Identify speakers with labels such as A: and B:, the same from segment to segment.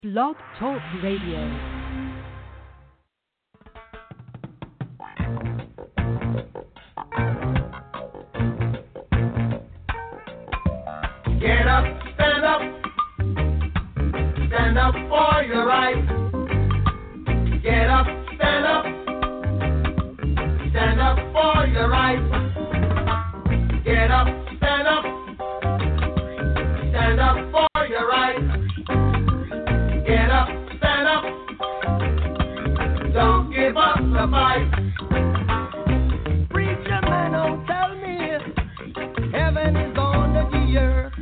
A: Blog Talk Radio.
B: Get up, stand up for your right. Get up, stand up for your right. Get up, stand up for your right. Get up, don't give up the fight. Preacher man, don't tell me heaven is under the earth.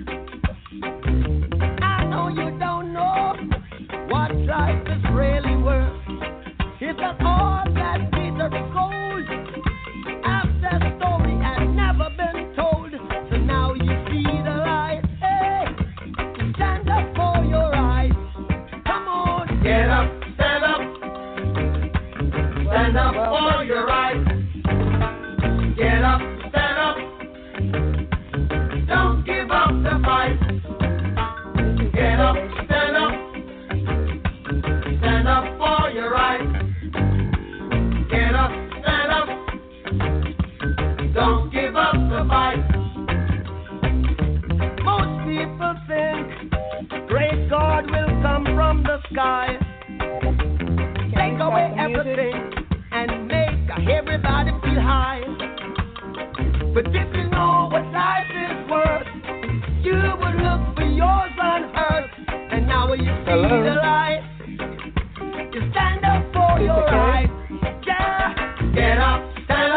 B: I know you don't know what life is really worth. It's not all that glitters is gold. After the story had never been told, so now you see the light. Hey, stand up for your rights. Come on, get up, stand up for your rights. Get up, don't give up the fight. Get up, stand up for your rights. Get up, don't give up the fight. Most people think great God will come from the sky, take away everything and make everybody feel high. But if you know what life is worth, you would look for yours on earth. And now when you see the light, you stand up for your rights. Yeah, get up, stand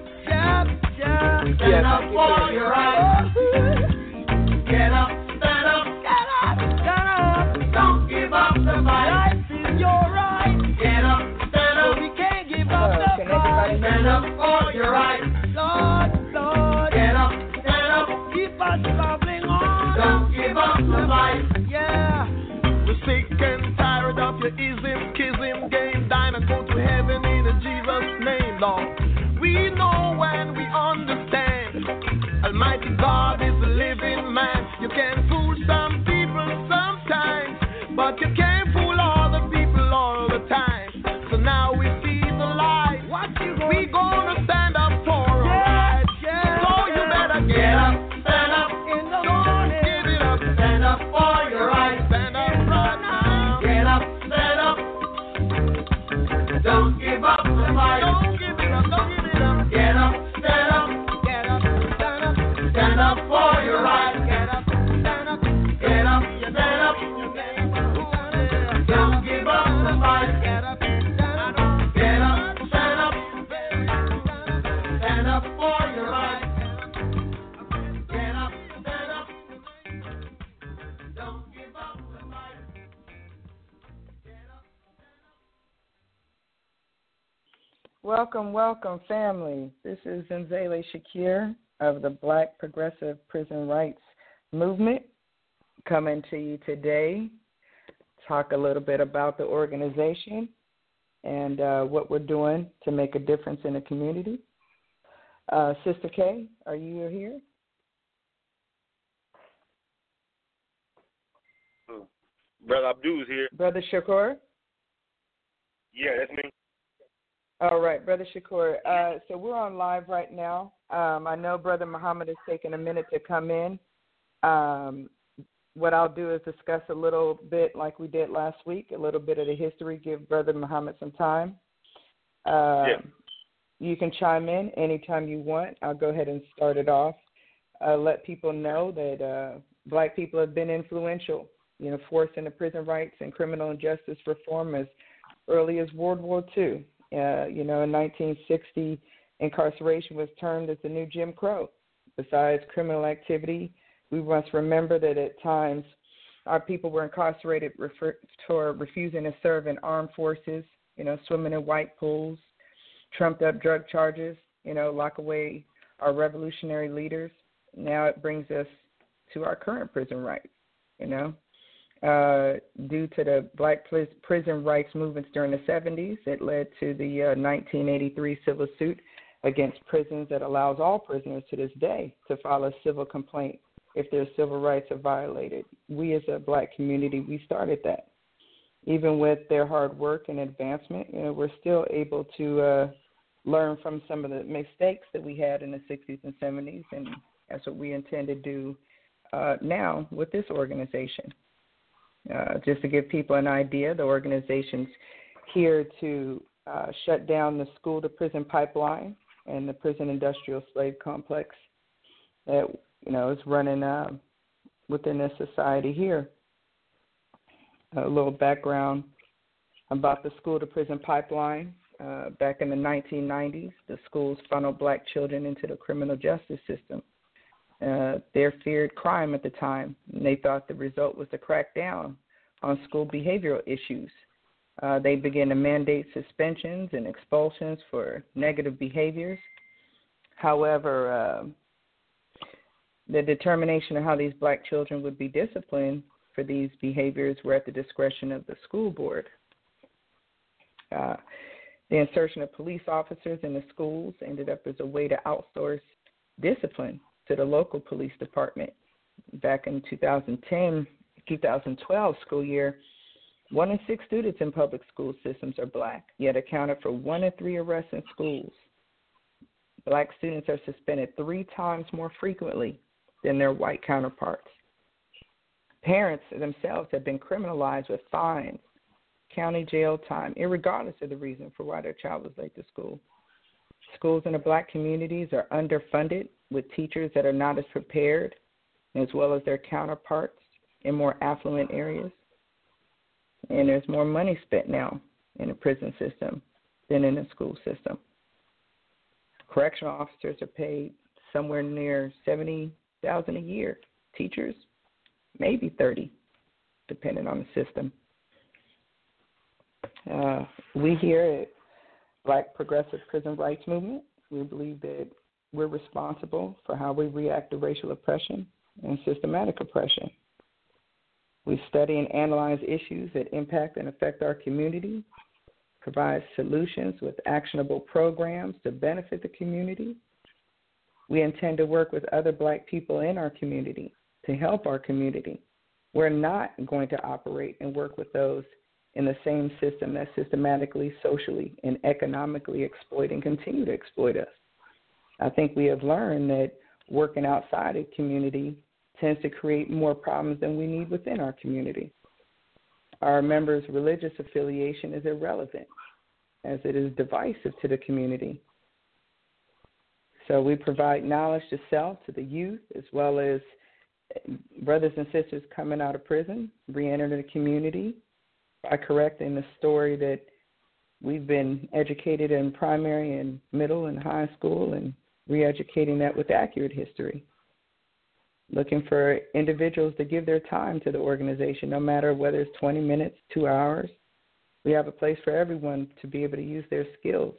B: up for your rights. Get up, stand up, don't give up the fight. Life is your right. Get up, stand up, we can't give up the fight. Stand up for your rights. Lord, get up, keep us traveling on. Don't give up the fight. Yeah. We're sick and tired of your ism, schism, game, dine and go to heaven in Jesus' name, Lord. We know and we understand Almighty God is a living man. You can fool some people sometimes, but you can't fool all the people all the time. So now we see the light. We gonna stand up for our rights. So you better get up, stand up in the morning. Give it up, stand up for your rights. Stand up right now. Get up, stand up. Don't give up the fight. Don't give it up, don't give it up. Get up, stand up. Get up, stand up. Stand up for your rights. Get up, stand up. Get up, stand up. Don't give up the fight. Get up, stand up. Get up, stand up. Stand up for your rights. Get up, stand up. Don't give up the fight. Get up.
C: Welcome, family. This is Nzele Shakir of the Black Progressive Prison Rights Movement coming to you today. Talk a little bit about the organization and what we're doing to make a difference in the community. Sister K, are you here?
D: Brother Abdul's here.
C: Brother Shakur?
D: Yeah, that's me.
C: All right, Brother Shakur. So we're on live right now. I know Brother Muhammad has taken a minute to come in. What I'll do is discuss a little bit like we did last week, a little bit of the history, give Brother Muhammad some time. You can chime in anytime you want. I'll go ahead and start it off. Let people know that black people have been influential, forcing the prison rights and criminal justice reform as early as World War II. In 1960, incarceration was termed as the new Jim Crow. Besides criminal activity, we must remember that at times our people were incarcerated for refusing to serve in armed forces, swimming in white pools, trumped up drug charges, lock away our revolutionary leaders. Now it brings us to our current prison rights, Due to the black prison rights movements during the 70s, it led to the 1983 civil suit against prisons that allows all prisoners to this day to file a civil complaint if their civil rights are violated. We as a black community, we started that. even with their hard work and advancement, we're still able to learn from some of the mistakes that we had in the 60s and 70s, and that's what we intend to do now with this organization. Just to give people an idea, the organization's here to shut down the school-to-prison pipeline and the prison industrial slave complex that, is running within this society here. A little background about the school-to-prison pipeline. Back in the 1990s, the schools funneled black children into the criminal justice system. They feared crime at the time, and they thought the result was to crack down on school behavioral issues. They began to mandate suspensions and expulsions for negative behaviors. However, the determination of how these black children would be disciplined for these behaviors were at the discretion of the school board. The insertion of police officers in the schools ended up as a way to outsource discipline to the local police department. Back in 2010-2012 school year, 1 in 6 students in public school systems are black, yet accounted for 1 in 3 arrests in schools. Black students are suspended 3 times more frequently than their white counterparts. Parents themselves have been criminalized with fines, county jail time, irregardless of the reason for why their child was late to school. Schools in the black communities are underfunded, with teachers that are not as prepared, as well as their counterparts in more affluent areas. And there's more money spent now in the prison system than in the school system. Correctional officers are paid somewhere near $70,000 a year. Teachers, maybe $30,000, depending on the system. We here at Black Progressive Prison Rights Movement, we believe that we're responsible for how we react to racial oppression and systematic oppression. We study and analyze issues that impact and affect our community, provide solutions with actionable programs to benefit the community. We intend to work with other black people in our community to help our community. We're not going to operate and work with those in the same system that systematically, socially, and economically exploit and continue to exploit us. I think we have learned that working outside a community tends to create more problems than we need within our community. Our members' religious affiliation is irrelevant, as it is divisive to the community. So we provide knowledge to self, to the youth, as well as brothers and sisters coming out of prison, re-entering the community by correcting the story that we've been educated in primary and middle and high school and re-educating that with accurate history. Looking for individuals to give their time to the organization, no matter whether it's 20 minutes, 2 hours. We have a place for everyone to be able to use their skills.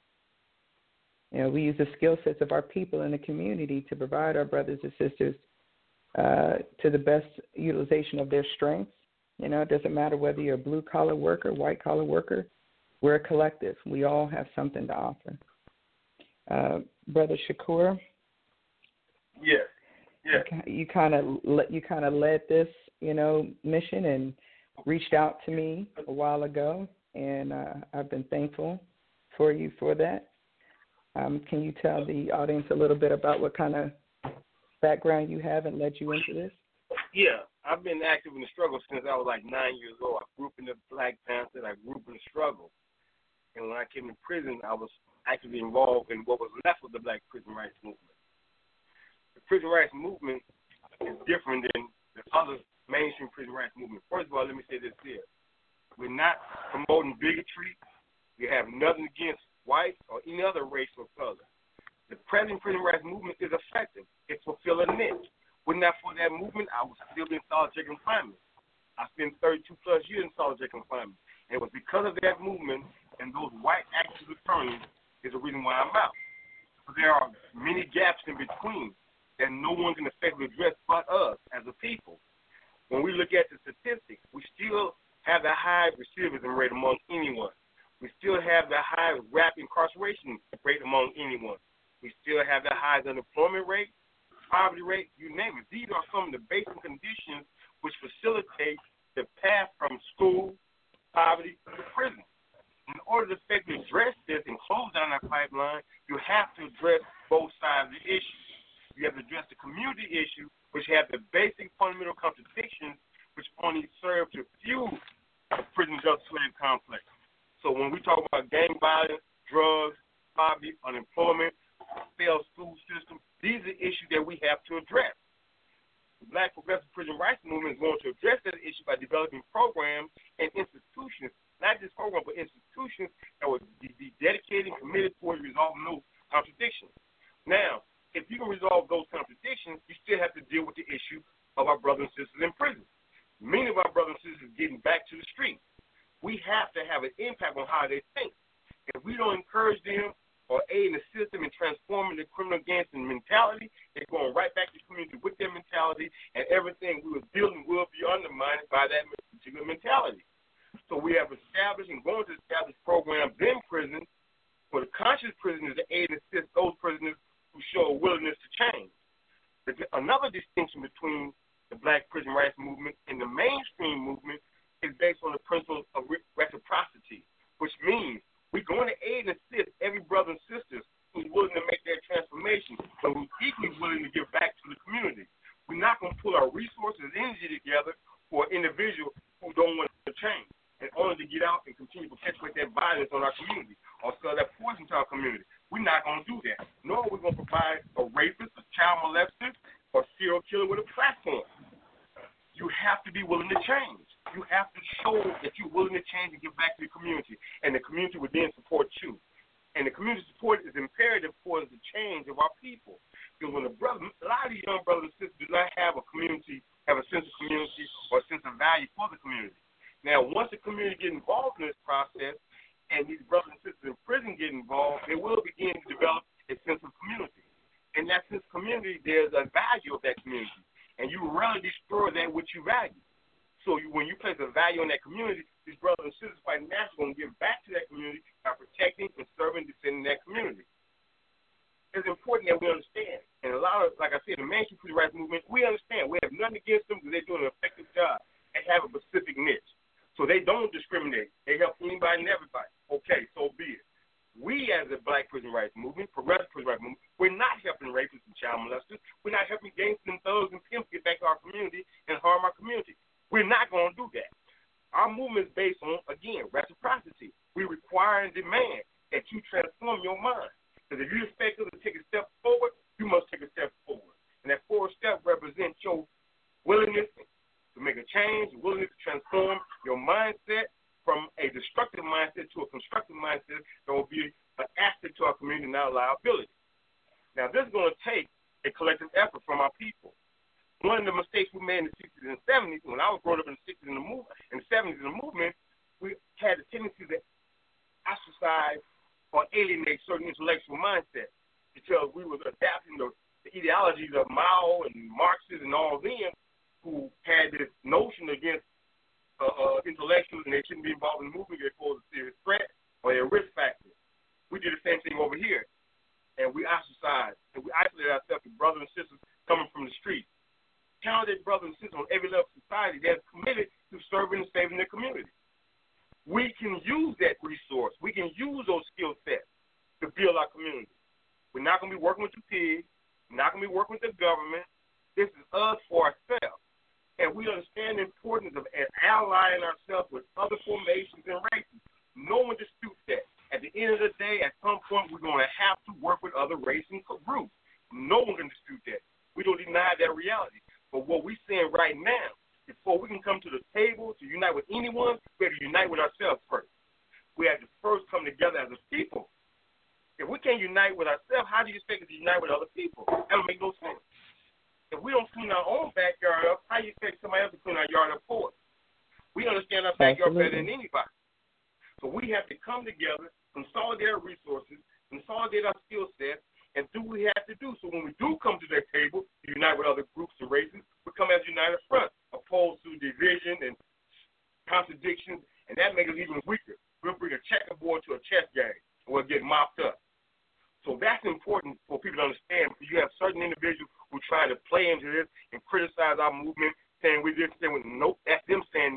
C: We use the skill sets of our people in the community to provide our brothers and sisters to the best utilization of their strengths. It doesn't matter whether you're a blue-collar worker, white-collar worker. We're a collective. We all have something to offer. Brother Shakur?
D: Yes. Yeah.
C: You kind of led this, mission and reached out to me a while ago, and I've been thankful for you for that. Can you tell the audience a little bit about what kind of background you have and led you into this?
D: Yeah, I've been active in the struggle since I was like 9 years old. I grew up in the Black Panther. I grew up in the struggle. And when I came to prison, I was actively involved in what was left of the Black prison rights movement. The prison rights movement is different than the other mainstream prison rights movement. First of all, let me say this here. We're not promoting bigotry. We have nothing against white or any other race or color. The present prison rights movement is effective. It's fulfilling a niche. Were not for that movement, I would still be in solitary confinement. I spent 32-plus years in solitary confinement. And it was because of that movement and those white active attorneys is the reason why I'm out. But there are many gaps in between that no one can effectively address but us as a people. When we look at the statistics, we still have the high recidivism rate among anyone. We still have the high rapid incarceration rate among anyone. We still have the highest unemployment rate, poverty rate, you name it. These are some of the basic conditions which facilitate the path from school poverty to prison. In order to effectively address this and close down that pipeline, you have to address both sides of the issue. You have to address the community issue, which have the basic fundamental contradictions which only serve to fuel the prison justice slave complex. So when we talk about gang violence, drugs, poverty, unemployment, failed school system, these are issues that we have to address. The Black Progressive Prison Rights Movement is going to address that issue by developing programs and institutions, not just programs, but institutions that will be dedicated and committed towards resolving those contradictions. Now, if you can resolve those contradictions, you still have to deal with the issue of our brothers and sisters in prison. Many of our brothers and sisters are getting back to the street. We have to have an impact on how they think. If we don't encourage them or aid and assist them in transforming the criminal gangster mentality, they're going right back to the community with their mentality, and everything we were building will be undermined by that particular mentality. So we have established and going to establish programs in prison for the conscious prisoners to aid and assist those prisoners who show a willingness to change. Another distinction between the Black Prison Rights Movement and the mainstream movement is based on the principle of reciprocity, which means we're going to aid and assist every brother and sister who's willing to make that transformation, but who's equally willing to give back to the community. We're not going to pull our resources and energy together for an individual who don't want to change and only to get out and continue to perpetuate that violence on our community or sell that poison to our community. We're not going to do that. Nor are we going to provide a rapist, a child molester, or serial killer with a platform. You have to be willing to change. You have to show that you're willing to change and give back to the community, and the community will then support you. And the community support is imperative for the change of our people. Because when a lot of these young brothers and sisters do not have a community, have a sense of community or a sense of value for the community. Now, once the community gets involved in this process, and these brothers and sisters in prison get involved, they will begin to develop a sense of community. And that sense of community, there's a value of that community. And you rarely destroy that which you value. So when you place a value in that community, these brothers and sisters quite naturally going to give back to that community by protecting and serving and defending that community. It's important that we understand. And a lot of, like I said, the mainstream prison rights movement, we understand. We have nothing against them because they're doing an effective job and have a specific niche. So they don't discriminate. They help anybody and everybody. Okay, so be it. We, as the Black Prison Rights Movement, Progressive Prison Rights Movement, we're not helping rapists and child molesters. We're not helping gangsters and thugs and pimps get back to our community and harm our community. We're not going to do that. Our movement is based on, again, reciprocity. We require and demand that you transform your mind. Because if you expect us to take a step forward, you must take a step forward. And that forward step represents your willingness to make a change, your willingness to transform your mindset from a destructive mindset to a constructive mindset that will be an asset to our community, not a liability. Now, this is going to take a collective effort from our people. One of the mistakes we made in the 60s and 70s, when I was growing up in the 60s and the 70s in the movement, we had a tendency to ostracize or alienate certain intellectual mindsets because we were adapting the ideologies of Mao and Marxists and all them who had this notion against intellectuals and they shouldn't be involved in the movement because they pose a serious threat or they're a risk factor. We did the same thing over here. And we ostracized and we isolated ourselves with brothers and sisters coming from the street. Talented brothers and sisters on every level of society that's committed to serving and saving their community. We can use that resource. We can use those skill sets to build our community. We're not going to be working with the pigs. We're not going to be working with the government. This is us for ourselves. And we understand the importance of allying ourselves with other formations and races. No one disputes that. At the end of the day, at some point, we're going to have to work with other races and groups. No one can dispute that. We don't deny that reality. But what we're saying right now, before we can come to the table to unite with anyone, we have to unite with ourselves first. We have to first come together as a people. If we can't unite with ourselves, how do you expect us to unite with other people? That don't make no sense. If we don't clean our own backyard up, how do you expect somebody else to clean our yard up for us? We understand our backyard better than anybody. So we have to come together, consolidate our resources, consolidate our skill sets, and do what we have to do. So when we do come to that table to unite with other groups and races, we come as a united front, opposed to division and contradictions, and that makes us even weaker. We'll bring a checkerboard to a chess game, and we'll get mopped up. So that's important for people to understand, because you have certain individuals who try to play into this and criticize our movement, saying we just saying, nope, that's them saying that. Oh,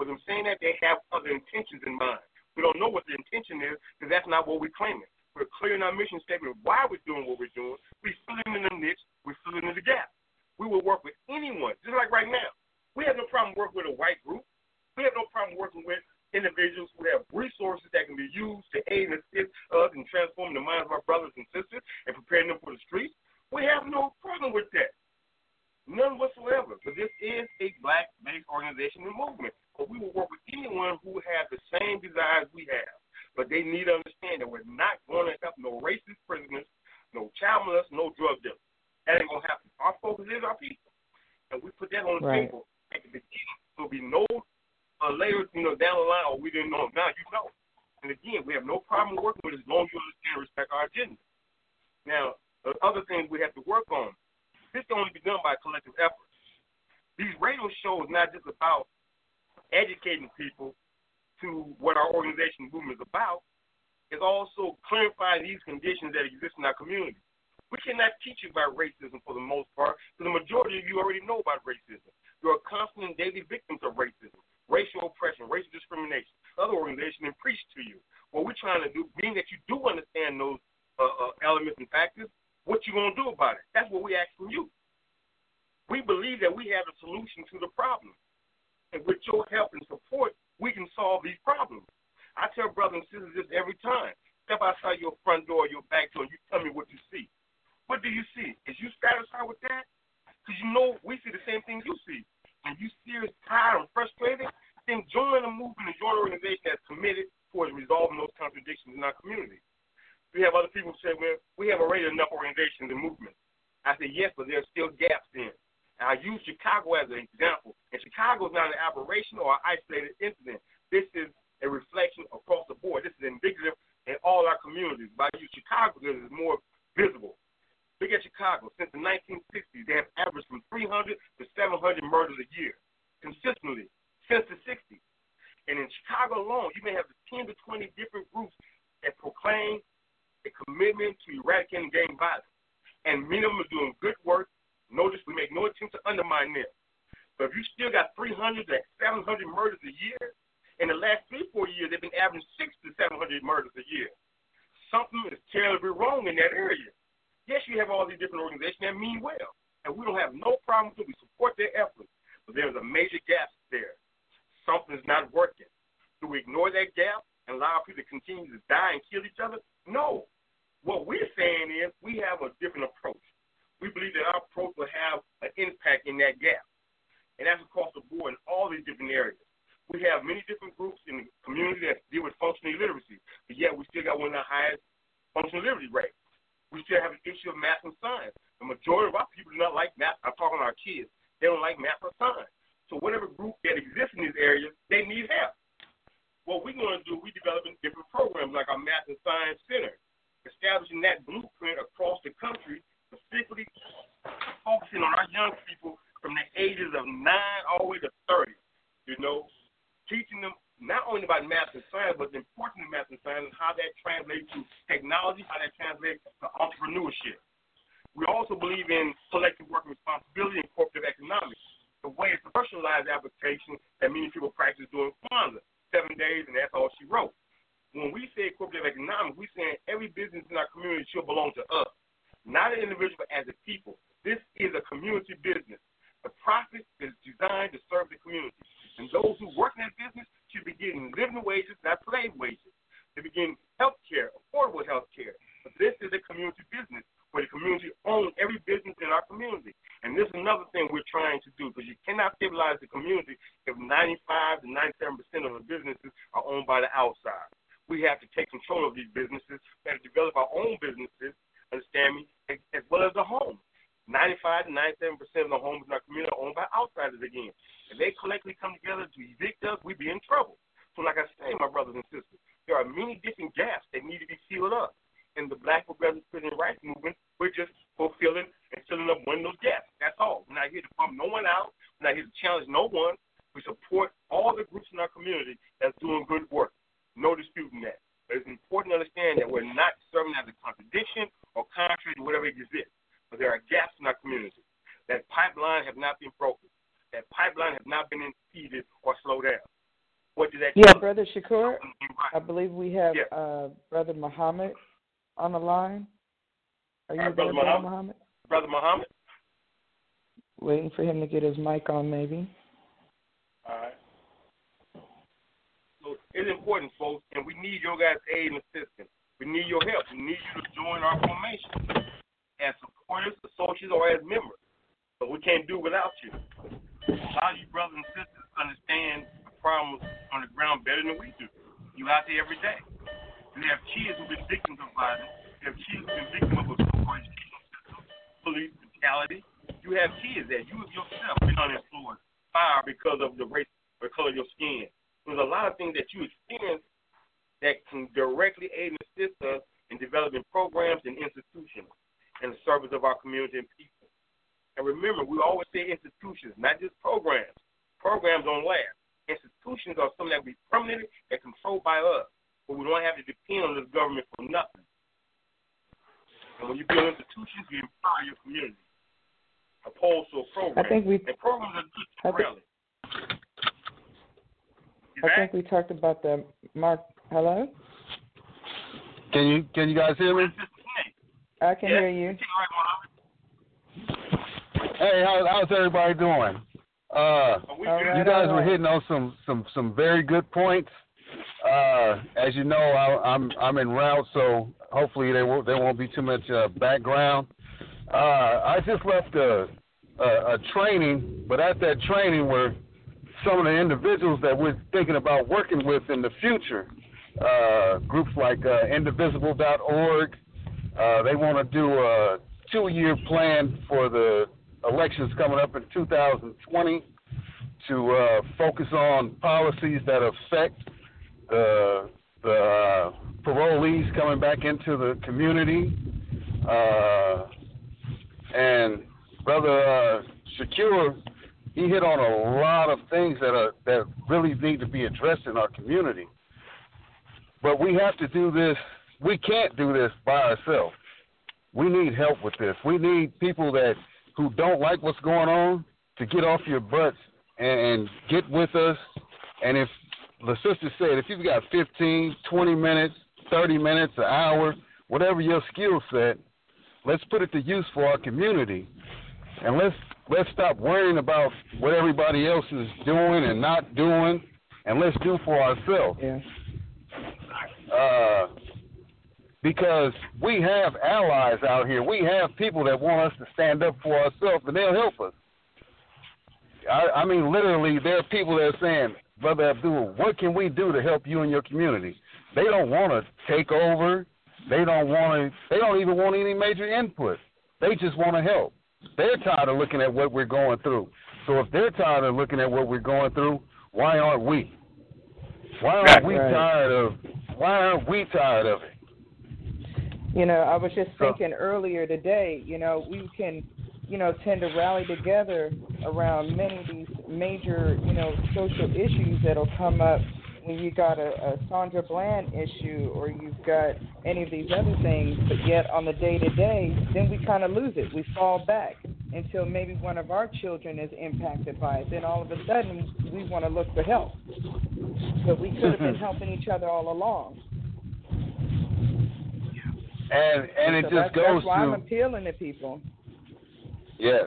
D: with them saying that, they have other intentions in mind. We don't know what the intention is because that's not what we're claiming. We're clear in our mission statement why we're doing what we're doing. We're filling in the niche. We're filling in the gap. We will work with anyone, just like right now. We have no problem working with a white group. We have no problem working with individuals who have resources that can be used to aid and assist us in transforming the minds of our brothers and sisters and preparing them for the streets. We have no problem with that. None whatsoever. But this is a black-based organization and movement. But we will work with anyone who has the same desires we have. But they need to understand that we're not going to help no racist prisoners, no child molesters, no drug dealers. That ain't going to happen. Our focus is our people. And we put that on the table at the beginning. There'll be no later, down the line, we didn't know. Now you know. And again, we have no problem working with it as long as you understand and respect our agenda. Now, the other things we have to work on, this can only be done by collective effort. These radio shows not just about educating people to what our organization movement is about. It's also clarifying these conditions that exist in our community. We cannot teach you about racism for the most part, because the majority of you already know about racism. You're constant and daily victims of racism, racial oppression, racial discrimination. Other organizations have preached to you. What we're trying to do, being that you do understand those elements and factors, what you going to do about it? That's what we ask from you. We believe that we have a solution to the problem. And with your help and support, we can solve these problems. I tell brothers and sisters this every time. Step outside your front door, your back door, and you tell me what you see. What do you see? Is you satisfied with that? Because we see the same thing you see. And you serious, tired, and frustrated, then join a movement and join an organization that's committed towards resolving those contradictions in our community. We have other people who say, well, we have already enough organizations and movements. I say, yes, but there are still gaps in. And I use Chicago as an example. And Chicago is not an aberration or an isolated incident. This is a reflection across the board. This is indicative in all our communities. But I use Chicago because it's more visible. Look at Chicago. Since the 1960s, they have averaged from 300 to 700 murders a year, consistently, since the 60s. And in Chicago alone, you may have 10 to 20 different groups that proclaim a commitment to eradicating gang violence. And many of them are doing good work. Notice we make no attempt to undermine them. But if you still got 300 to 700 murders a year, in the last 3-4 years, they've been averaging 600 to 700 murders a year. Something is terribly wrong in that area. Yes, you have all these different organizations that mean well, and we don't have no problem with it. We support their efforts, but there's a major gap there. Something's not working. Do we ignore that gap and allow people to continue to die and kill each other? No. What we're saying is we have a different approach. We believe that our approach will have an impact in that gap, and that's across the board in all these different areas. We have many different groups in the community that deal with functional illiteracy, but yet we still got one of the highest functional literacy rates. We still have an issue of math and science. The majority of our people do not like math. I'm talking to our kids. They don't like math or science. So whatever group that exists in these areas, they need help. What we're going to do, we're developing different programs like our Math and Science Center, establishing that blueprint across the country, specifically focusing on our young people from the ages of 9 all the way to 30, teaching them not only about math and science, but the importance of math and science and how that translates to technology, how that translates to entrepreneurship. We also believe in collective work responsibility and corporate economics, the way it's a personalized application that many people practice doing Kwanzaa, 7 days, and that's all she wrote. When we say corporate economics, we're saying every business in our community should belong to us, not an individual, but as a people. This is a community business. The profit is designed to serve the community. And those who work in that business should be getting living wages, not slave wages. They be getting health care, affordable health care. But this is a community business where the community owns every business in our community. And this is another thing we're trying to do, because you cannot stabilize the community if 95 to 97% of the businesses are owned by the outside. We have to take control of these businesses. We have to develop our own businesses, understand me, as well as the home. 95 to 97% of the homes in our community are owned by outsiders again. If they collectively come together to evict us, we'd be in trouble. So like I say, my brothers and sisters, there are many different gaps that need to be filled up. In the Black Progressive Civil Rights Movement, we're just fulfilling and filling up one of those gaps. That's all. We're not here to pump no one out. We're not here to challenge no one. We support all the groups in our community that's doing good work. No disputing that. But it's important to understand that we're not serving as a contradiction or contrary to whatever exists. But there are gaps in our community. That pipeline has not been broken. That pipeline has not been impeded or slowed down.
C: Brother Shakur, I believe we have Brother Muhammad on the line. Are you there, Brother Muhammad?
D: Brother Muhammad?
C: Waiting for him to get his mic on, maybe.
D: All right. So it's important, folks, and we need your guys' aid and assistance. We need your help. We need you to join our formation as supporters, associates, or as members. But we can't do without you. A lot of you brothers and sisters understand the problems on the ground better than we do. You out there every day. You have kids who've been victims of violence. You have kids who've been victims of a poor educational system, police brutality. You have kids that you yourself been unemployed, fired because of the race or color of your skin. There's a lot of things that you experience that can directly aid and assist us in developing programs and institutions in the service of our community and people. And remember, we always say institutions, not just programs. Programs don't last. Institutions are something that will be permanent and controlled by us, but we don't have to depend on this government for nothing. And when you build institutions, you empower your community, opposed to a program.
C: I think we talked about the Mark. Hello?
E: Can you guys hear me?
C: I can hear you.
E: Hey, how's everybody doing? You guys were hitting on some very good points. As you know, I'm en route, so hopefully there won't be too much background. I just left a training, but at that training were some of the individuals that we're thinking about working with in the future. Groups like Indivisible.org. They want to do a 2-year plan for the elections coming up in 2020 to focus on policies that affect the parolees coming back into the community. And Brother Shakur, he hit on a lot of things that really need to be addressed in our community. But we have to do this. We can't do this by ourselves. We need help with this. We need people who don't like what's going on to get off your butts and get with us. And if the sister said, if you've got 15, 20 minutes, 30 minutes, an hour, whatever your skill set, let's put it to use for our community. And let's stop worrying about what everybody else is doing and not doing, and let's do for ourselves.
C: Yeah.
E: Because we have allies out here. We have people that want us to stand up for ourselves, and they'll help us. I mean, literally, there are people that are saying, Brother Abdul, what can we do to help you in your community? They don't want to take over. They don't even want any major input. They just want to help. They're tired of looking at what we're going through. So if they're tired of looking at what we're going through, why aren't we? Why aren't we tired of it?
C: You know, I was just thinking earlier today, we can, tend to rally together around many of these major, social issues that'll come up when you got a Sandra Bland issue or you've got any of these other things, but yet on the day-to-day, then we kind of lose it. We fall back until maybe one of our children is impacted by it. Then all of a sudden, we want to look for help. But we could have been helping each other all along.
E: And it just goes to...
C: That's why I'm appealing to people.
E: Yes.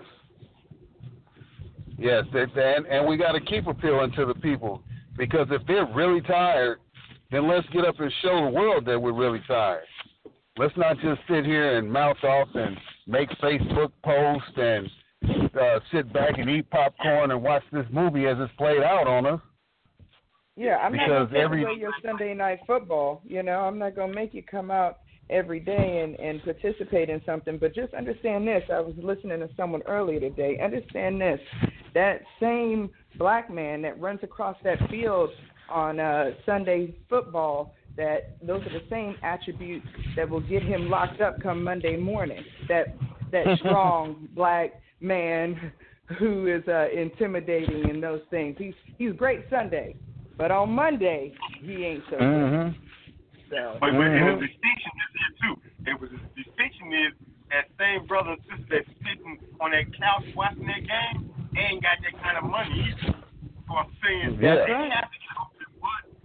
E: Yes, and we got to keep appealing to the people, because if they're really tired, then let's get up and show the world that we're really tired. Let's not just sit here and mouth off and make Facebook posts and sit back and eat popcorn and watch this movie as it's played out on us.
C: Yeah, I'm not going to take away your Sunday night football. I'm not going to make you come out every day and participate in something, but just understand this. I was listening to someone earlier today. Understand this. That same black man that runs across that field on Sunday football, that those are the same attributes that will get him locked up come Monday morning. That strong black man who is intimidating and those things. He's great Sunday, but on Monday he ain't so good. So.
D: But the distinction is here too. The distinction is that same brother and sister that's sitting on that couch watching that game ain't got that kind of money either. So I'm saying they have to get off their butt and do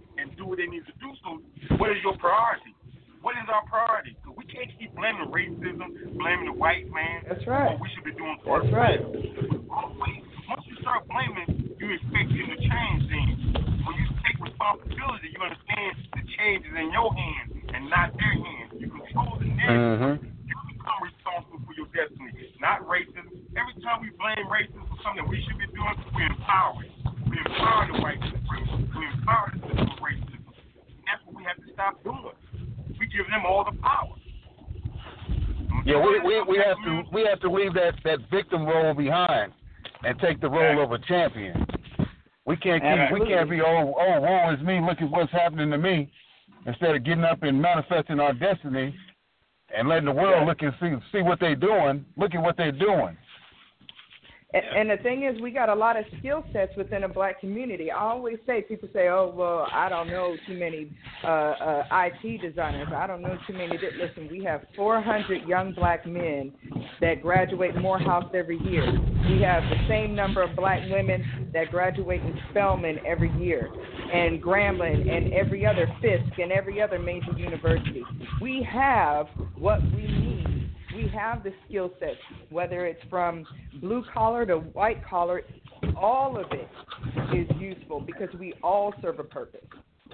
D: do what they need to do. So what is your priority? What is our priority? Because we can't keep blaming racism, blaming the white man.
C: That's right.
D: What we should be doing for
C: That's right.
D: Once you start blaming, you expect them to change things. When you take responsibility, you understand the change is in your hands and not their hands. You control the narrative. You become responsible for your destiny, not racism. Every time we blame racism for something we should be doing, we empower it. We empower the white supremacy. We empower the system of racism. And that's what we have to stop doing. We give them all the power.
E: Yeah, we have to leave that victim role behind and take the role of a champion. We can't be woe is me, look at what's happening to me, instead of getting up and manifesting our destiny and letting the world look and see what they're doing. Look at what they're doing.
C: And the thing is, we got a lot of skill sets within a black community. I always say, people say, oh, well, I don't know too many IT designers. I don't know too many. Listen, we have 400 young black men that graduate Morehouse every year. We have the same number of black women that graduate in Spelman every year, and Grambling, and every other Fisk, and every other major university. We have what we need. We have the skill sets, whether it's from blue collar to white collar, all of it is useful because we all serve a purpose.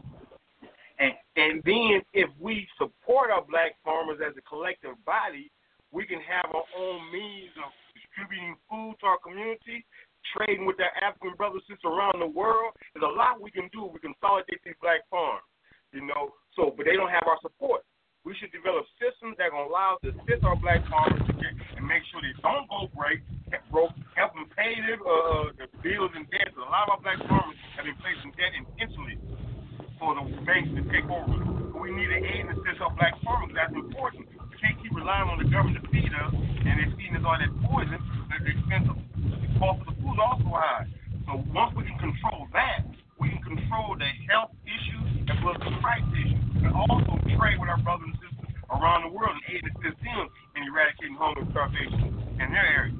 D: And then if we support our black farmers as a collective body, we can have our own means of distributing food to our community, trading with our African brothers and sisters around the world. There's a lot we can do. We consolidate these black farms, but they don't have our support. We should develop systems that are going to allow us to assist our black farmers and make sure they don't go broke, help them pay the bills and debts. A lot of our black farmers have been placed in debt intentionally for the banks to take over. But we need to aid and assist our black farmers. That's important. We can't keep relying on the government to feed us, and they're feeding us all that poison that's expensive. The cost of the food is also high. So once we can control that, we can control the health issues as well as the price issues. And also trade with our brothers and sisters around the world and aid and assist them in eradicating hunger and starvation in their area.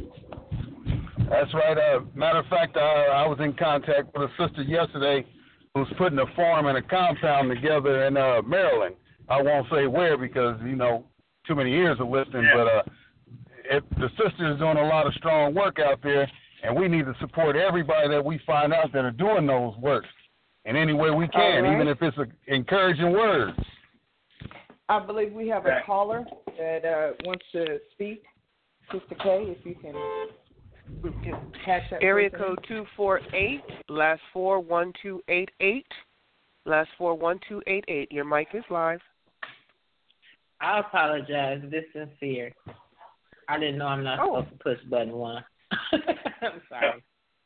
E: That's right. Matter of fact, I was in contact with a sister yesterday who's putting a farm and a compound together in Maryland. I won't say where because, too many ears are listening, but the sister is doing a lot of strong work out there, and we need to support everybody that we find out that are doing those works in any way we can, even if it's an encouraging word.
C: I believe we have a caller that wants to speak. Sister K, if you can catch that.
F: Area code 248, last 41288. Last 41288. Your mic is live.
G: I apologize. This is Sincere. I didn't know I'm not supposed to push button 1. I'm sorry.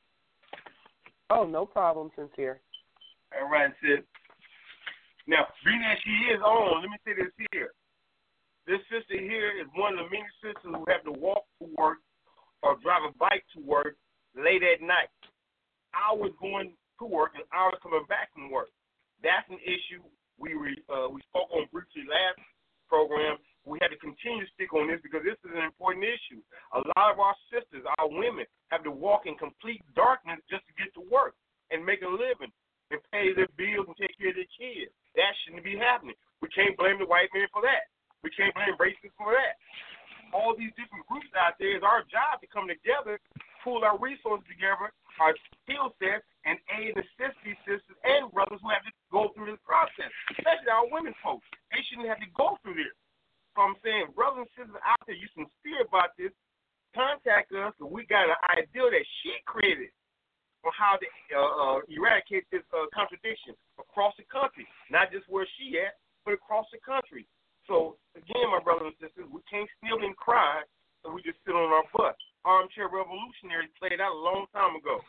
F: Oh, no problem, Sincere.
D: All right, sis. Now, being that she is on, let me say this here. This sister here is one of the many sisters who have to walk to work or drive a bike to work late at night. Hours going to work and hours coming back from work. That's an issue we spoke on briefly last program. We had to continue to stick on this because this is an important issue. A lot of our sisters, our women, have to walk in complete darkness just to get to work and make a living and pay their bills and take care of their kids. That shouldn't be happening. We can't blame the white man for that. We can't blame racists for that. All these different groups out there, it's our job to come together, pool our resources together, our skill sets, and aid and assist these sisters and brothers who have to go through this process, especially our women folks. They shouldn't have to go through this. So I'm saying, brothers and sisters out there, you sincere about this, contact us, because we got an idea that she created on how to eradicate this contradiction across the country, not just where she at, but across the country. So, again, my brothers and sisters, we can't kneel and cry, so we just sit on our butt. Armchair revolutionaries played out a long time ago.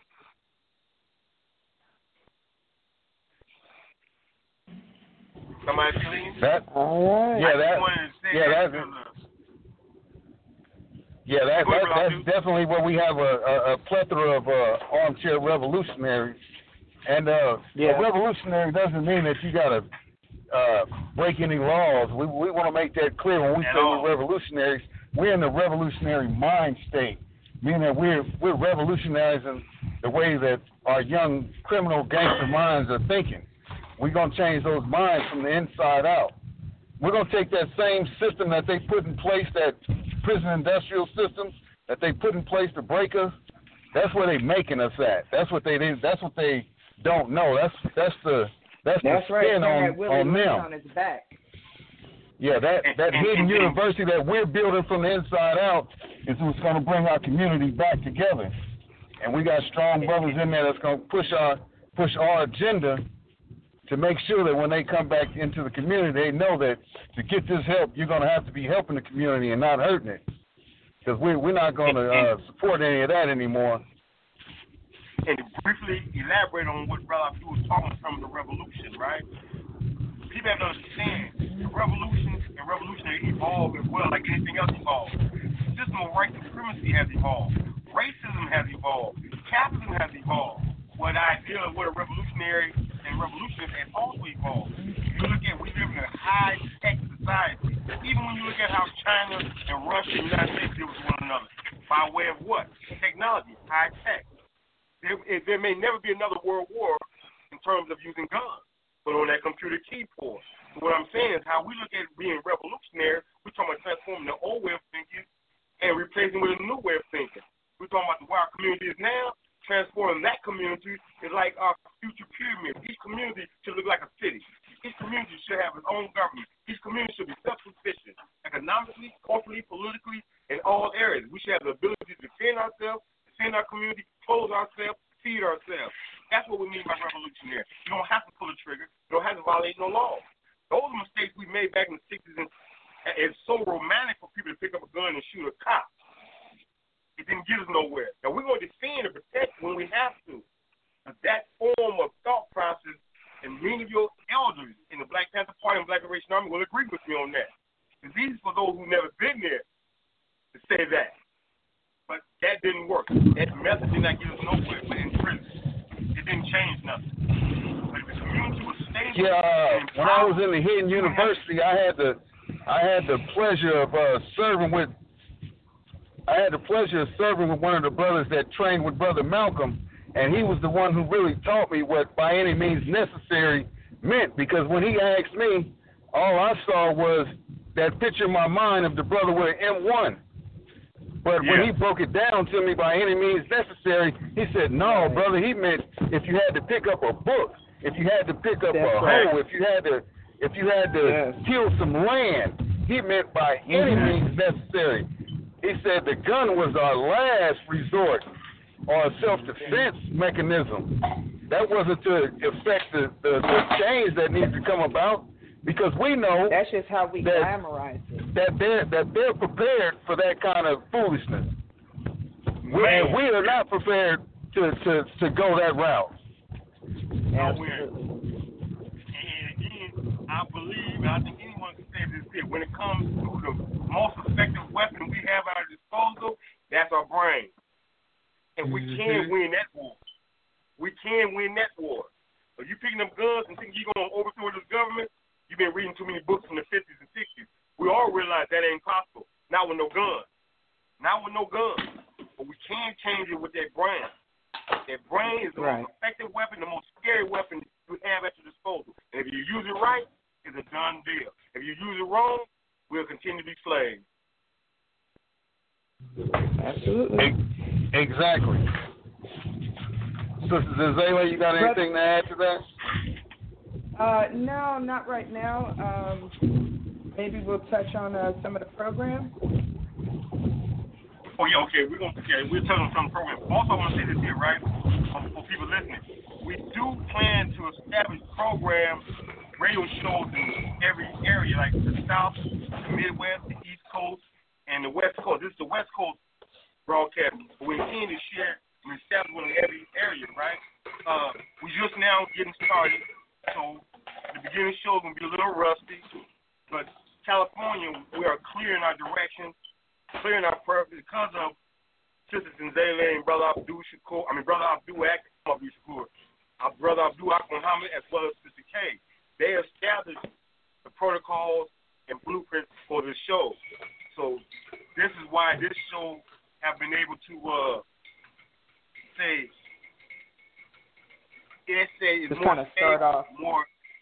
D: Somebody feeling
E: that? All right. That's definitely where we have a plethora of armchair revolutionaries. And a revolutionary doesn't mean that you got to break any laws. We want to make that clear when we say we're revolutionaries. We're in the revolutionary mind state, meaning that we're revolutionizing the way that our young criminal gangster minds are thinking. We're going to change those minds from the inside out. We're going to take that same system that they put in place, that prison industrial system that they put in place to break us. That's where they're making us at. That's what they did. That's what they don't know. That's the spin on them.
C: On his back.
E: Yeah, that hidden university that we're building from the inside out is what's going to bring our community back together. And we got strong brothers in there that's going to push our agenda to make sure that when they come back into the community, they know that to get this help, you're going to have to be helping the community and not hurting it. Because we're not going to support any of that anymore.
D: And to briefly elaborate on what Brother Abdul was talking from the revolution, right? People have to understand the revolution and revolutionary evolve as well, like anything else evolves. The system of white supremacy has evolved. Racism has evolved. Capitalism has evolved. What the idea of what a revolutionary and revolutionary has also evolved. You look at, we live in a high-tech society. Even when you look at how China and Russia and the United States deal with one another, by way of what? Technology, high-tech. There may never be another world war in terms of using guns, but on that computer keyboard. So what I'm saying is how we look at being revolutionary, we're talking about transforming the old way of thinking and replacing with a new way of thinking. We're talking about the way our community is now. Transforming that community is like our future pyramid. Each community should look like a city. Each community should have its own government. Each community should be self-sufficient, economically, culturally, politically, in all areas. We should have the ability to defend ourselves, defend our community, clothe ourselves, feed ourselves. That's what we mean by revolutionary. You don't have to pull a trigger. You don't have to violate no laws. Those are mistakes we made back in the 60s, and it's so romantic for people to pick up a gun and shoot a cop. It didn't get us nowhere. Now, we're going to defend and protect when we have to. But that form of thought process, and many of your elders in the Black Panther Party and Black Liberation Army will agree with me on that. It's easy for those who've never been there to say that. But that didn't work. That method did not get us nowhere but in prison. It didn't change nothing. But if the community was stable,
E: when I was in the Hidden University, I had the pleasure of serving with one of the brothers that trained with Brother Malcolm, and he was the one who really taught me what by any means necessary meant, because when he asked me, all I saw was that picture in my mind of the brother with an M1. But when he broke it down to me by any means necessary, he said, no, brother, he meant if you had to pick up a book, if you had to pick up a hoe, if you had to kill some land, he meant by any means necessary. He said the gun was our last resort or a self-defense mechanism. That wasn't to affect the change that needs to come about, because we know
C: that's just how we glamorize it.
E: That they're prepared for that kind of foolishness. We are not prepared to go that route.
C: Absolutely.
D: And again, I think anyone can say this here. When it comes to the most effective weapon we have at our disposal, that's our brain. And we can win that war. We can win that war. If you picking up guns and think you're going to overthrow this government, you've been reading too many books from the 50s and 60s. We all realize that ain't possible. Not with no guns. But we can change it with that brain. That brain is the most effective weapon, the most scary weapon you have at your disposal. And if you use it right, it's a done deal. If you use it wrong, we'll continue to be slaves.
C: Absolutely.
E: Exactly. Sister Zayla, you got anything to add to that?
C: No, not right now. Maybe we'll touch on some of the programs.
D: Oh, yeah, okay. We'll touch on some programs. Also, I want to say this here, right, for people listening. We do plan to establish programs, radio shows in every area, like the South, the Midwest, the East Coast, and the West Coast. This is the West Coast broadcast. We intend to share and establish one in every area, right? We just now getting started, so the beginning show is going to be a little rusty, but California, we are clearing our direction, clearing our purpose because of Sisters Nzele and Brother Abdul Shakur, Brother Abdul Shakur, our Brother Abdul Muhammad, as well as Sister K. They established the protocols and blueprints for this show. So this is why this show have been able to say it's more safe, more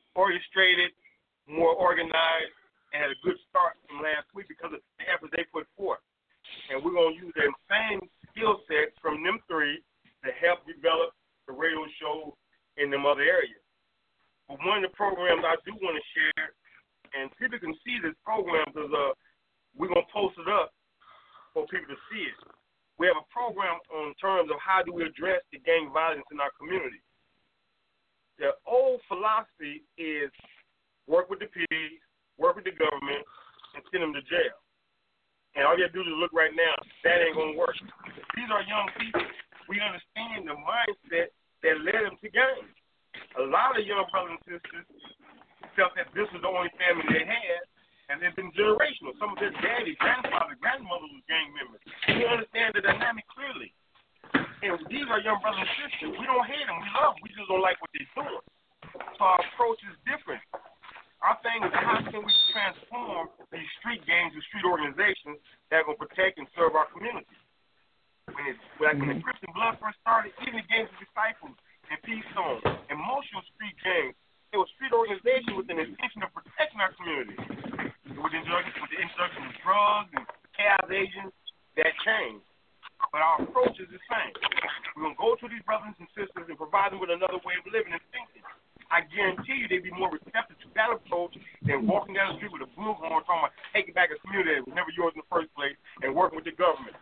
D: orchestrated, more organized, and had a good start from last week because of the efforts they put forth. And we're going to use them same skill sets from them three to help develop the radio show in them other areas. But one of the programs I do want to share, and people can see this program because we're going to post it up for people to see it. We have a program on terms of how do we address the gang violence in our community. The old philosophy is work with the police, work with the government, and send them to jail. And all you have to do is look right now. That ain't going to work. These are young people. We understand the mindset that led them to gangs. A lot of young brothers and sisters felt that this was the only family they had, and it's been generational. Some of their daddy, grandfather, grandmother was gang members. We understand the dynamic clearly. And these are young brothers and sisters. We don't hate them. We love them. We just don't like what they're doing. So our approach is different. Our thing is how can we transform these street gangs to street organizations that are going to protect and serve our community. When the Christian Blood first started, even the gangs of disciples and Peace Zone and most of street gangs, they were street organizations with an intention of protecting our community. With the introduction of drugs and chaos agents, that changed. But our approach is the same. We're going to go to these brothers and sisters and provide them with another way of living and thinking. I guarantee you they'd be more receptive to that approach than walking down the street with a bullhorn talking about taking back a community that was never yours in the first place and working with the government.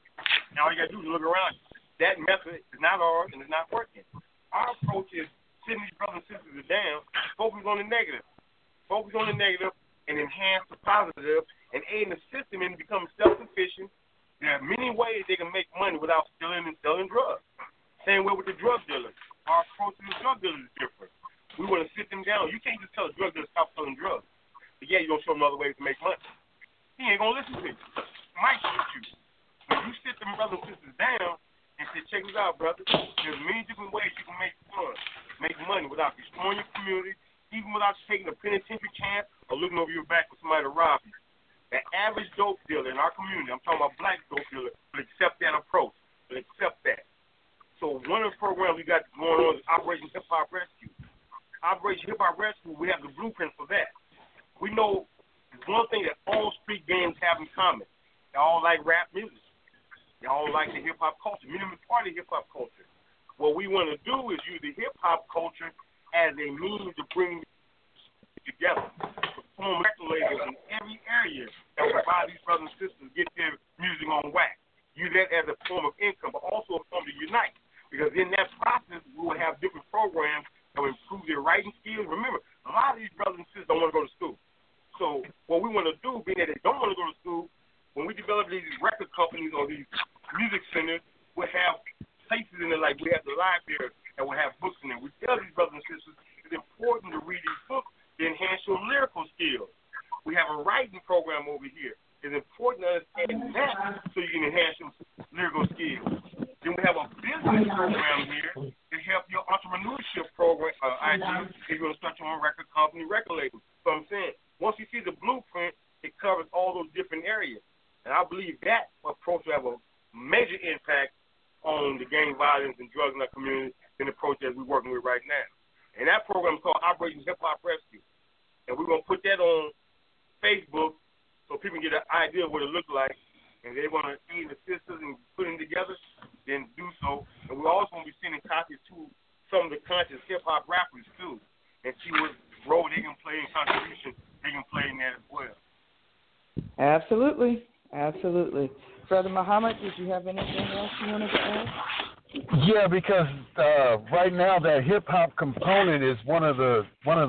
D: Now all you got to do is look around you. That method is not ours and it's not working. Our approach is sitting these brothers and sisters down, focus on the negative. Focus on the negative and enhance the positive and aid and assist them in becoming self-sufficient. There are many ways they can make money without stealing and selling drugs. Same way with the drug dealers. Our approach to the drug dealers is different. We want to sit them down. You can't just tell a drug dealer to stop selling drugs. But yeah, you're going to show them other ways to make money. He ain't going to listen to you. He might shoot you. When you sit them brothers and sisters down and say, check this out, brother, there's many different ways you can make funds, make money without destroying your community, even without taking a penitentiary chance or looking over your back for somebody to rob you. The average dope dealer in our community, I'm talking about black dope dealer, will accept that approach, will accept that. So one of the programs we got going on is Operation Hip Hop Rescue. Operation Hip Hop Rescue, we have the blueprint for that. We know there's one thing that all street gangs have in common. They all like rap music. They all like the hip-hop culture. Many of them are part of hip-hop culture. What we want to do is use the hip-hop culture as a means to bring together. Perform record labels in every area that will provide these brothers and sisters get their music on wax. Use that as a form of income, but also a form to unite. Because in that process, we will have different programs that will improve their writing skills. Remember, a lot of these brothers and sisters don't want to go to school. So what we want to do, being that they don't want to go to school, when we develop these record companies or these music centers, we'll have places in there like we have the library that will have books in there. We tell these brothers and sisters it's important to read these books to enhance your lyrical skills. We have a writing program over here. It's important to understand that so you can enhance your lyrical skills. Then we have a business program here to help your entrepreneurship program idea if you're going to start your own record company, record label. So I'm saying, once you see the blueprint, it covers all those different areas. And I believe that approach will have a major impact on the gang violence and drugs in our community than the approach that we're working with right now. And that program is called Operation Hip Hop Rescue. And we're going to put that on Facebook so people can get an idea of what it looks like. And they want to aid the sisters and putting together, then do so. And we're also going to be sending copies to some of the conscious hip-hop rappers, too, and see what role they can play and contribution they can play in that as well.
C: Absolutely. Absolutely. Brother Muhammad, did you have anything else you wanted to add?
E: Yeah, because right now that hip hop component is one of the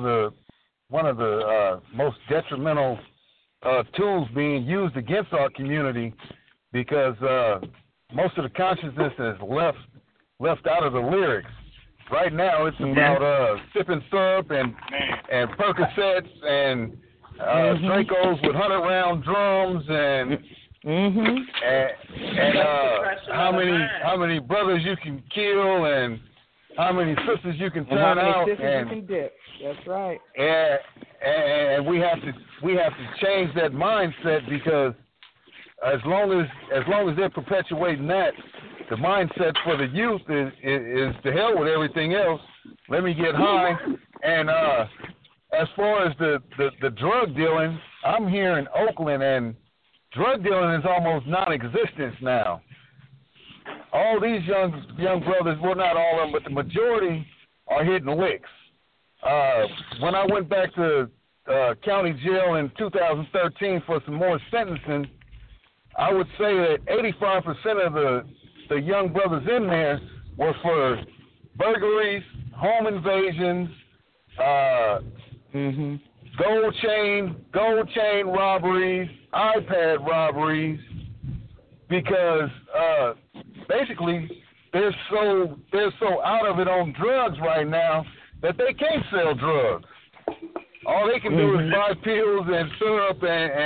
E: most detrimental tools being used against our community, because most of the consciousness is left out of the lyrics. Right now, it's about sipping syrup and Percocets and Dracos with 100-round drums and how many brothers you can kill and how many sisters you can turn out,
C: how many sisters you can dip. That's right.
E: And we have to change that mindset, because as long as they're perpetuating that, the mindset for the youth is to hell with everything else. Let me get high and as far as the drug dealing, I'm here in Oakland, and drug dealing is almost non-existent now. All these young brothers, well, not all of them, but the majority are hitting licks. When I went back to county jail in 2013 for some more sentencing, I would say that 85% of the young brothers in there were for burglaries, home invasions, gold chain robberies, iPad robberies, because basically they're so out of it on drugs right now that they can't sell drugs. All they can do is buy pills and syrup,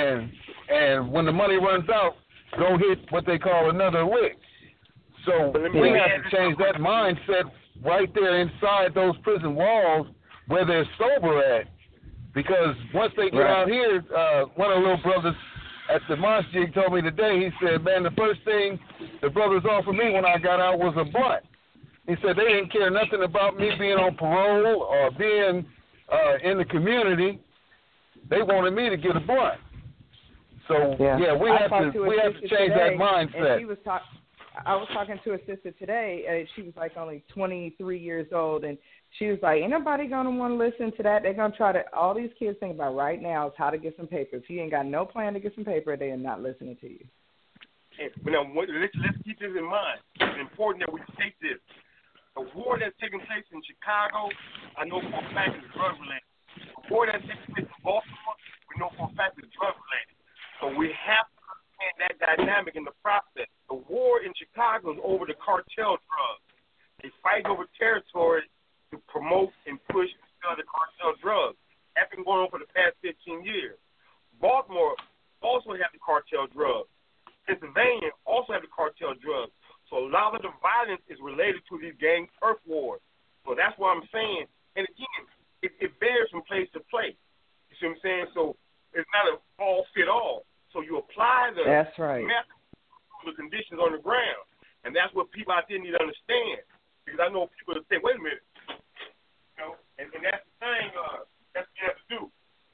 E: and when the money runs out, go hit what they call another lick. So we have to change that mindset right there inside those prison walls where they're sober at. Because once they get out here, one of the little brothers at the mosque told me today, he said, man, the first thing the brothers offered me when I got out was a blunt. He said they didn't care nothing about me being on parole or being in the community. They wanted me to get a blunt. So, we have to change that mindset.
C: And I was talking to a sister today, and she was like only 23 years old, and she was like, ain't nobody going to want to listen to that. They're going to try to, all these kids think about right now is how to get some paper. If you ain't got no plan to get some paper, they are not listening to you.
D: But now, let's keep this in mind. It's important that we take this. The war that's taking place in Chicago, I know for a fact is drug-related. The war that's taking place in Baltimore, we know for a fact is drug-related. So we have to understand that dynamic in the process. The war in Chicago is over the cartel drugs. They fight over territory to promote and push and sell the cartel drugs. That's been going on for the past 15 years. Baltimore also has the cartel drugs. Pennsylvania also has the cartel drugs. So a lot of the violence is related to these gang turf wars. So that's what I'm saying. And again, it varies from place to place. You see what I'm saying? So it's not a all fit all. So you apply the method to the conditions on the ground. And that's what people out there need to understand. Because I know people that say, wait a minute. You know, and that's the thing, that's what you have to do.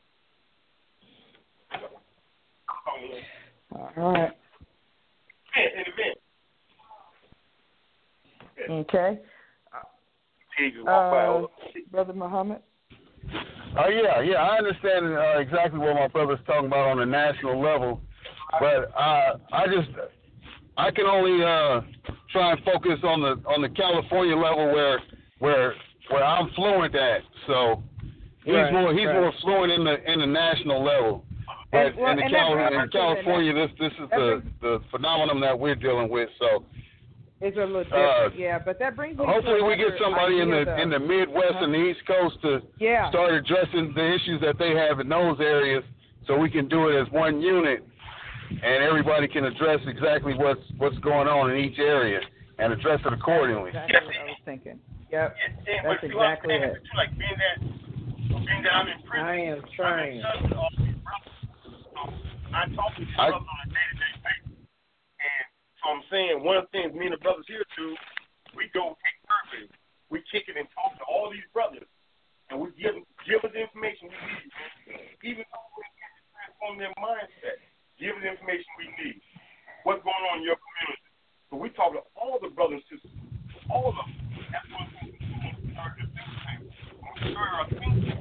C: All right. Okay. Brother Muhammad?
E: I understand exactly what my brother's talking about on a national level, but I can only try and focus on the California level where I'm fluent at. So he's more fluent in the national level. But in California, this is the phenomenon that we're dealing with. So
C: it's a little different, but that brings me
E: hopefully we get somebody in the Midwest and the East Coast to start addressing the issues that they have in those areas, so we can do it as one unit, and everybody can address exactly what's going on in each area and address it accordingly.
C: That's exactly what I was thinking. Yep, that's exactly it.
D: Like being that I'm in prison,
G: I am trying.
D: I talk to these brothers on a day-to-day basis. And so I'm saying one of the things me and the brothers here do, we go take surveys. We kick it and talk to all these brothers. And we give us the information we need. Even though we can't transform their mindset, give us the information we need. What's going on in your community? So we talk to all the brothers and sisters. All of them. That's what we're doing. We are thinking.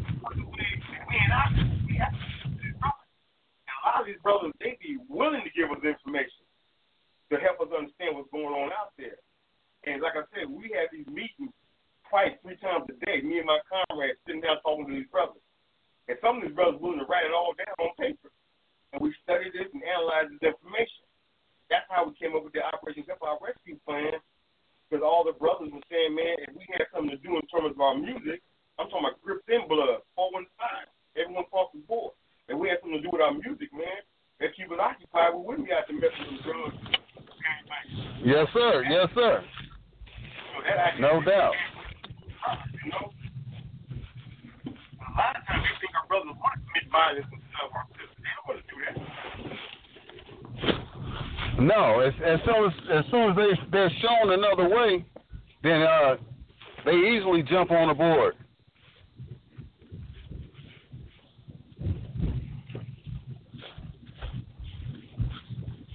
D: We have to. A lot of these brothers, they be willing to give us information to help us understand what's going on out there. And like I said, we have these meetings twice, 3 times a day, me and my comrades sitting down talking to these brothers. And some of these brothers willing to write it all down on paper. And we studied this and analyzed this information. That's how we came up with the Operation Help Our Rescue Plan, because all the brothers were saying, man, if we had something to do in terms of our music, I'm talking about Crips and Blood, 415, everyone across the board. And we had something to do with our music, man. That keep us occupied. We wouldn't be out to mess with some drugs.
E: Yes, sir. Yes, sir.
D: So
E: no doubt.
D: You know, a lot of times they think our brothers want to commit violence and stuff. Our sisters, they don't want to do that.
E: No, as soon as they're shown another way, then they easily jump on the board.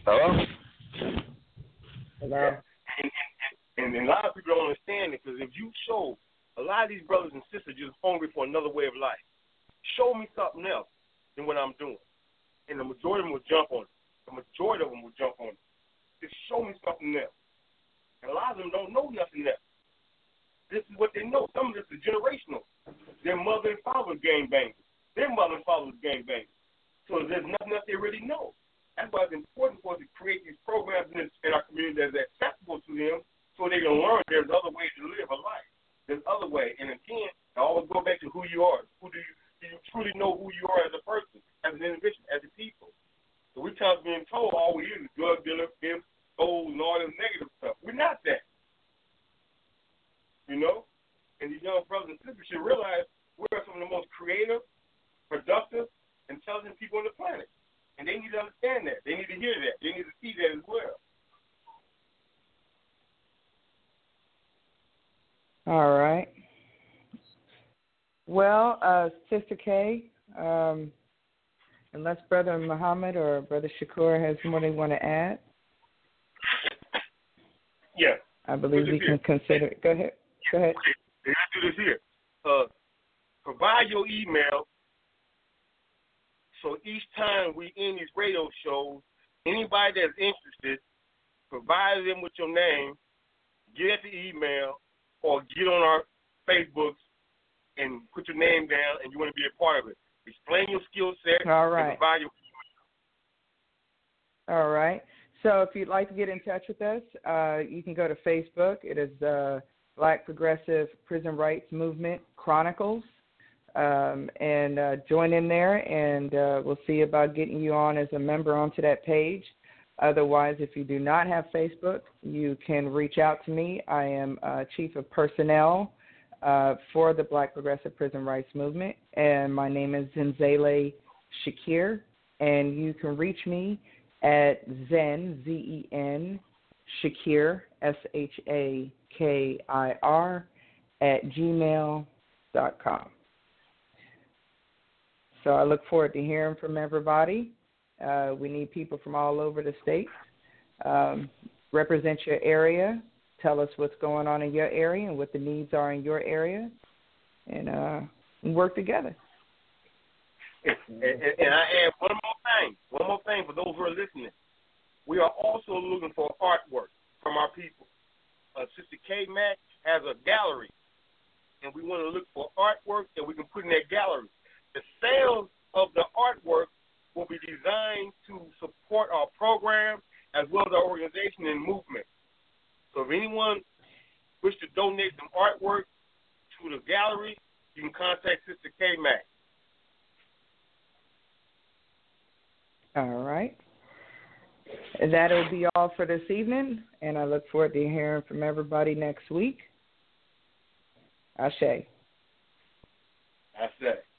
E: Hello?
G: Hello?
D: And a lot of people don't understand it, because if you show a lot of these brothers and sisters just hungry for another way of life, show me something else than what I'm doing. And the majority of them will jump on it. Just show me something else. And a lot of them don't know nothing else. This is what they know. Some of this is generational. Their mother and father was gangbangers. Their mother and father was gangbangers. So there's nothing else they really know. That's why it's important for us to create these programs in our community that's accessible to them, so they can learn there's other ways to live a life. There's other ways. And again, I always go back to who you are. Do you truly know who you are as a person, as an individual, as a people? So we times being told all we is drug dealer, pimp, gold, and all this negative stuff. We're not that. You know? And these young brothers and sisters should realize we're some of the most creative, productive, intelligent people on the planet. And they need to understand that. They need to hear that. They need to see that as well.
C: All right. Well, Sister K, unless Brother Muhammad or Brother Shakur has more they want to add.
D: Yeah.
C: I believe we can consider it. Go ahead.
D: Let's do this here. Provide your email, so each time we end these radio shows, anybody that's interested, provide them with your name, get the email, or get on our Facebooks and put your name down, and you want to be a part of it. Explain your skill set.
C: All right.
D: And provide your
C: All right. So if you'd like to get in touch with us, you can go to Facebook. It is Black Progressive Prison Rights Movement Chronicles. And join in there, and we'll see about getting you on as a member onto that page. Otherwise, if you do not have Facebook, you can reach out to me. I am Chief of Personnel for the Black Progressive Prison Rights Movement, and my name is Zenzele Shakir, and you can reach me at Zen, Z-E-N, Shakir, S-H-A-K-I-R, @gmail.com. So I look forward to hearing from everybody. We need people from all over the state. Represent your area. Tell us what's going on in your area and what the needs are in your area, and work together.
D: And I add one more thing for those who are listening. We are also looking for artwork from our people. Sister K. Mack has a gallery, and we want to look for artwork that we can put in that gallery. The sales of the artwork will be designed to support our program as well as our organization and movement. So if anyone wishes to donate some artwork to the gallery, you can contact Sister K. Mack.
C: All right. That'll be all for this evening, and I look forward to hearing from everybody next week. Ashe.
D: Ashe.